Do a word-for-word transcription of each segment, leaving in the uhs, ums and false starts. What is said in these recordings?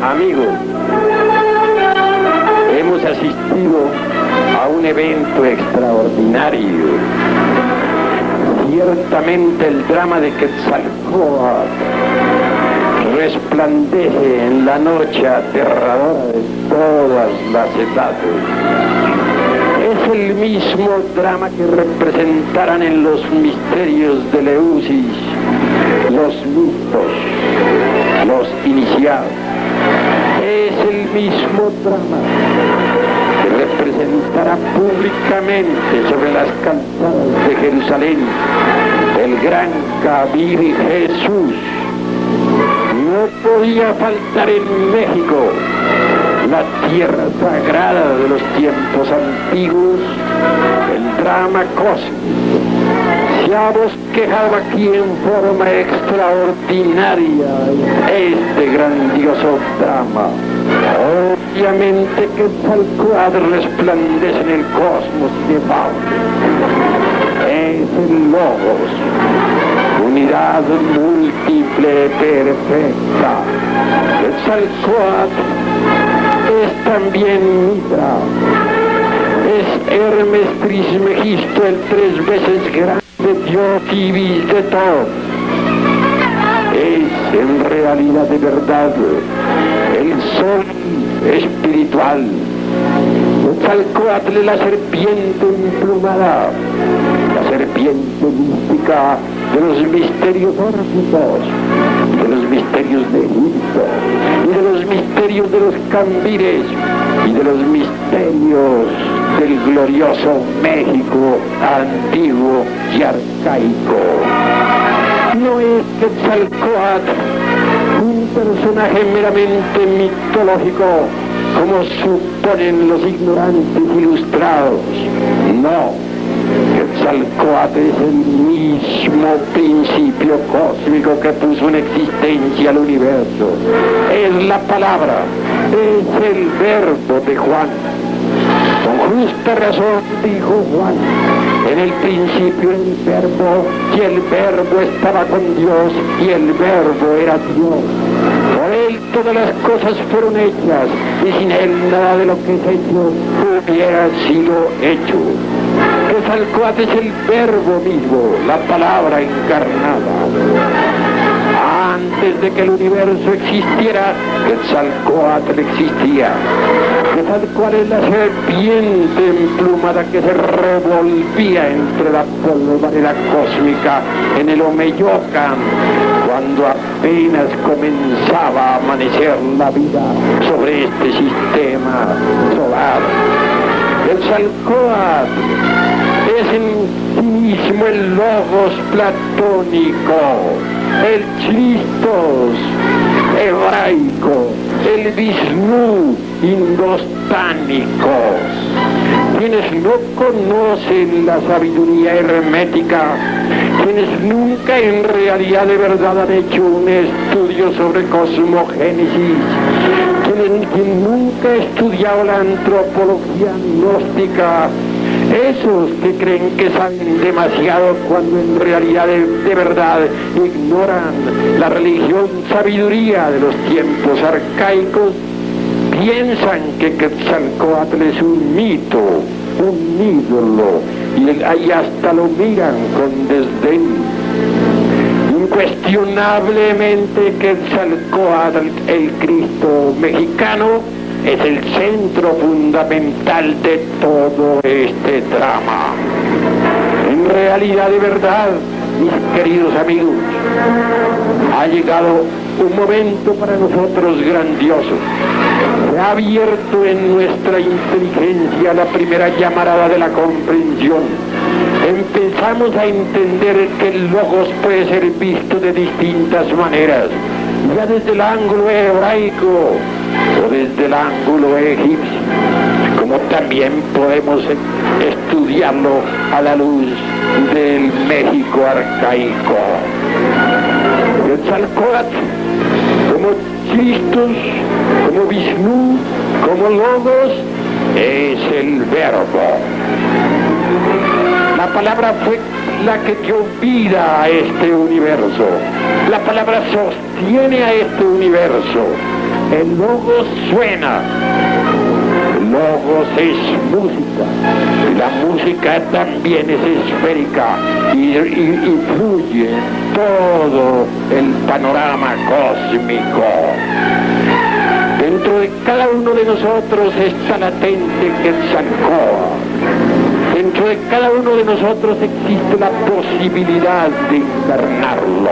Amigos, hemos asistido a un evento extraordinario. Ciertamente el drama de Quetzalcóatl resplandece en la noche aterradora de todas las edades. Es el mismo drama que representarán en los misterios de Eleusis los mitos, los iniciados. Es el mismo drama que representará públicamente sobre las calzadas de Jerusalén el gran Kabir Jesús. No podía faltar en México, la tierra sagrada de los tiempos antiguos, el drama cósmico. Se ha bosquejado aquí en forma extraordinaria este grandioso drama. Obviamente que Quetzalcóatl resplandece en el cosmos inefable. Es el Logos, unidad múltiple perfecta. Quetzalcóatl es también Mitra, es Hermes Trismegisto, el tres veces grande Dios Ibis de todos. Es en realidad de verdad el sol espiritual. Quetzalcóatl es la serpiente emplumada, la serpiente mística de los misterios órficos, de los misterios de Egipto, y de los misterios de los cambires, y de los misterios del glorioso México antiguo y arcaico. No es Quetzalcóatl un personaje meramente mitológico, como suponen los ignorantes ilustrados. No, Quetzalcóatl es el mismo principio cósmico que puso en existencia el universo. Es la palabra, es el verbo de Juan. Con justa razón dijo Juan: en el principio el verbo, y el verbo estaba con Dios, y el verbo era Dios. Por él todas las cosas fueron hechas, y sin él nada de lo que es hecho hubiera sido hecho. Quetzalcóatl es el verbo mismo, la palabra encarnada. Antes de que el universo existiera, Quetzalcóatl existía. Quetzalcóatl es la serpiente emplumada que se revolvía entre la polvareda cósmica en el Omeyocan, cuando apenas comenzaba a amanecer la vida sobre este sistema solar. Quetzalcóatl es en sí mismo el Logos platónico, el Christos hebraico, el Vishnu indostánico. Quienes no conocen la sabiduría hermética, quienes nunca en realidad de verdad han hecho un estudio sobre cosmogénesis, quienes, quienes nunca han estudiado la antropología gnóstica, esos que creen que saben demasiado cuando en realidad de, de verdad ignoran la religión sabiduría de los tiempos arcaicos, piensan que Quetzalcóatl es un mito, un ídolo, y ahí hasta lo miran con desdén. Incuestionablemente Quetzalcóatl, el Cristo mexicano, es el centro fundamental de todo este drama. En realidad, de verdad, mis queridos amigos, ha llegado un momento para nosotros grandioso. Se ha abierto en nuestra inteligencia la primera llamarada de la comprensión. Empezamos a entender que el Logos puede ser visto de distintas maneras, ya desde el ángulo hebraico o desde el ángulo egipcio, como también podemos estudiarlo a la luz del México arcaico. Quetzalcóatl, como Christos, como Vishnu, como Logos, es el verbo. La palabra fue la que dio vida a este universo. La palabra sostiene a este universo. El logos suena. El logos es música. Y la música también es esférica y, y, y fluye en todo el panorama cósmico. Dentro de cada uno de nosotros está latente Quetzalcóatl. Dentro de cada uno de nosotros existe la posibilidad de encarnarlo.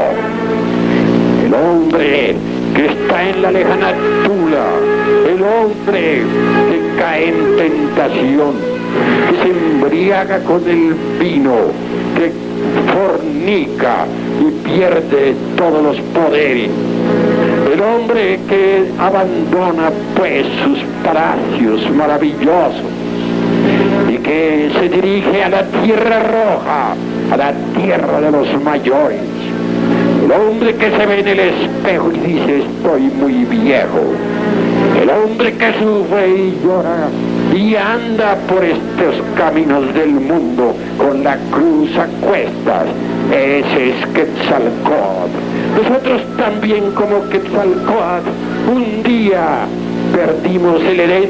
El hombre que está en la lejana Tula, el hombre que cae en tentación, que se embriaga con el vino, que fornica y pierde todos los poderes. El hombre que abandona pues sus palacios maravillosos y que se dirige a la tierra roja, a la tierra de los mayores. El hombre que se ve en el espejo y dice estoy muy viejo. El hombre que sufre y llora y anda por estos caminos del mundo con la cruz a cuestas. Ese es Quetzalcóatl. Nosotros también como Quetzalcóatl un día perdimos el Edén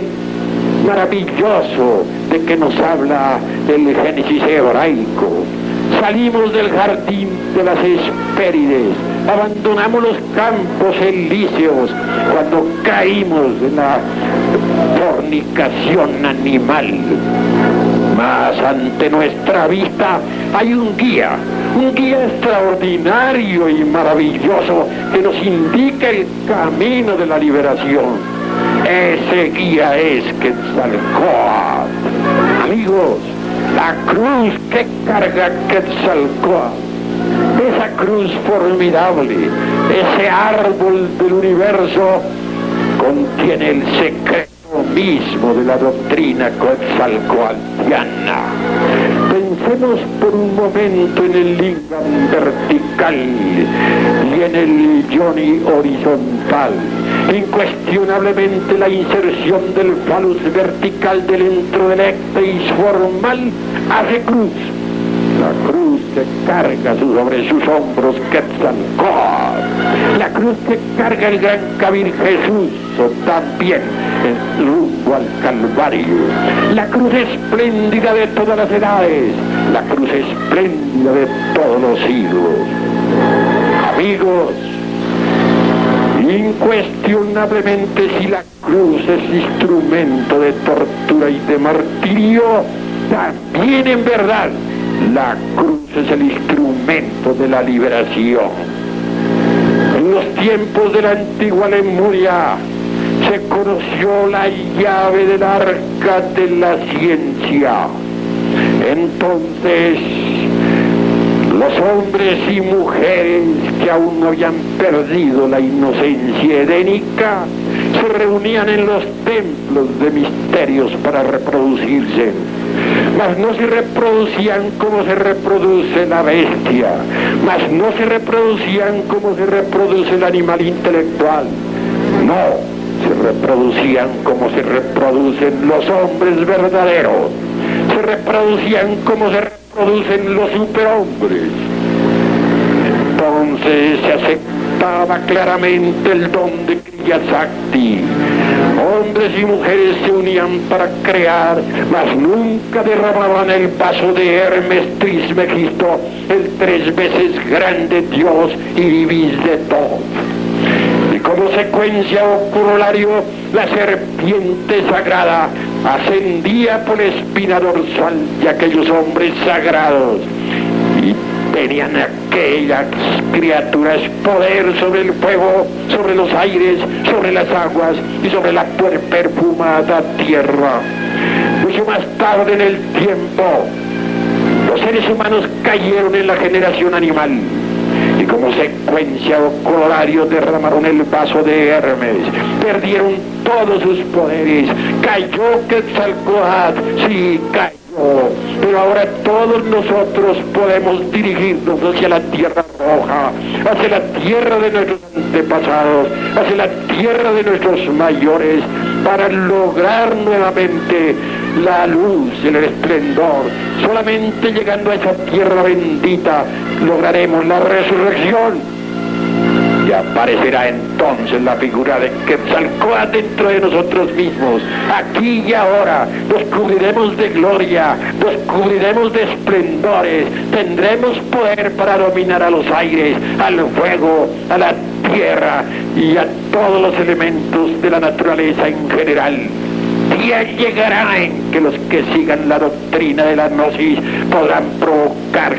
maravilloso de que nos habla el Génesis hebraico. Salimos del jardín de las Hespérides, abandonamos los campos elíseos cuando caímos en la fornicación animal. Mas ante nuestra vista hay un guía, un guía extraordinario y maravilloso que nos indica el camino de la liberación. Ese guía es Quetzalcóatl. Amigos, la cruz que carga Quetzalcóatl, esa cruz formidable, ese árbol del universo, contiene el secreto mismo de la doctrina quetzalcoatliana. Pensemos por un momento en el lingam vertical y en el yoni horizontal. Incuestionablemente la inserción del falus vertical dentro del écteis formal hace cruz. La cruz que carga sobre sus hombros Quetzalcóatl. La cruz que carga el gran Kabir Jesús, o también el rumbo al Calvario. La cruz espléndida de todas las edades. La cruz espléndida de todos los siglos. Amigos, incuestionablemente si la cruz es instrumento de tortura y de martirio, también en verdad la cruz es el instrumento de la liberación. En los tiempos de la antigua Lemuria se conoció la llave del arca de la ciencia. Entonces los hombres y mujeres que aún no habían perdido la inocencia edénica se reunían en los templos de misterios para reproducirse. Mas no se reproducían como se reproduce la bestia, mas no se reproducían como se reproduce el animal intelectual. No, se reproducían como se reproducen los hombres verdaderos, se reproducían como se reproducen los superhombres. Entonces se aceptaba claramente el don de Kriya Shakti. Hombres y mujeres se unían para crear, mas nunca derramaban el vaso de Hermes Trismegisto, el tres veces grande Dios y divis de todo. Y como secuencia o corolario, la serpiente sagrada ascendía por la espina dorsal de aquellos hombres sagrados y tenían aquellas criaturas poder sobre el fuego, sobre los aires, sobre las aguas y sobre la perfumada tierra. Mucho más tarde en el tiempo, los seres humanos cayeron en la generación animal y como secuencia o corolario derramaron el vaso de Hermes, perdieron todos sus poderes, cayó Quetzalcóatl, sí, cayó. Pero ahora todos nosotros podemos dirigirnos hacia la tierra roja, hacia la tierra de nuestros antepasados, hacia la tierra de nuestros mayores, para lograr nuevamente la luz, el esplendor. Solamente llegando a esa tierra bendita lograremos la resurrección. Y aparecerá entonces la figura de Quetzalcóatl dentro de nosotros mismos. Aquí y ahora nos cubriremos de gloria, nos cubriremos de esplendores, tendremos poder para dominar a los aires, al fuego, a la tierra y a todos los elementos de la naturaleza en general. Día llegará en que los que sigan la doctrina de la gnosis podrán provocar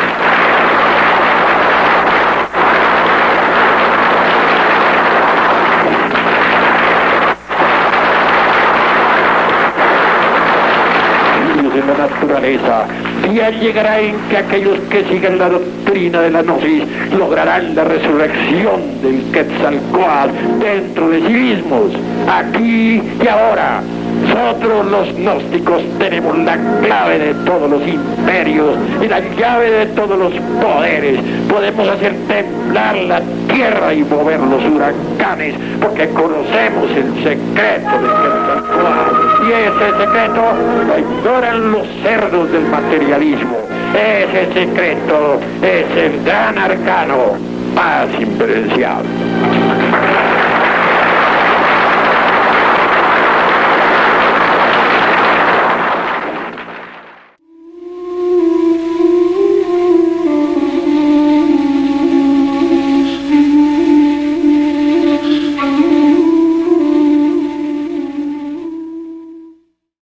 en la naturaleza. Día llegará en que aquellos que sigan la doctrina de la gnosis lograrán la resurrección del Quetzalcóatl dentro de sí mismos, aquí y ahora. Nosotros los gnósticos tenemos la clave de todos los imperios y la llave de todos los poderes. Podemos hacer temblar la tierra y mover los huracanes porque conocemos el secreto del Quetzalcóatl. Y ese secreto lo ignoran los cerdos del materialismo. Ese secreto es el gran arcano más imperenciable.